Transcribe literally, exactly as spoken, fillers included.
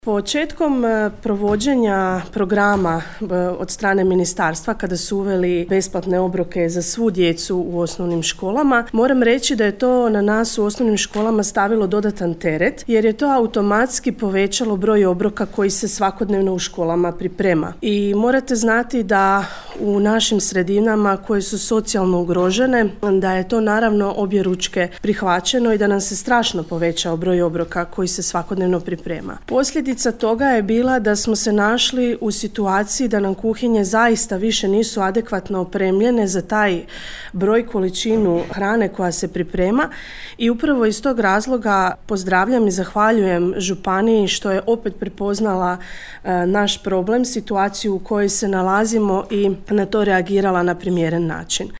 Početkom provođenja programa od strane ministarstva, kada su uveli besplatne obroke za svu djecu u osnovnim školama, moram reći da je to na nas u osnovnim školama stavilo dodatan teret, jer je to automatski povećalo broj obroka koji se svakodnevno u školama priprema. I morate znati da u našim sredinama koje su socijalno ugrožene, da je to naravno objeručke prihvaćeno i da nam se strašno povećao broj obroka koji se svakodnevno priprema. Posljedica toga je bila da smo se našli u situaciji da nam kuhinje zaista više nisu adekvatno opremljene za taj broj, količinu hrane koja se priprema i upravo iz tog razloga pozdravljam i zahvaljujem županiji što je opet prepoznala e, naš problem, situaciju u kojoj se nalazimo i na to reagirala na primjeren način.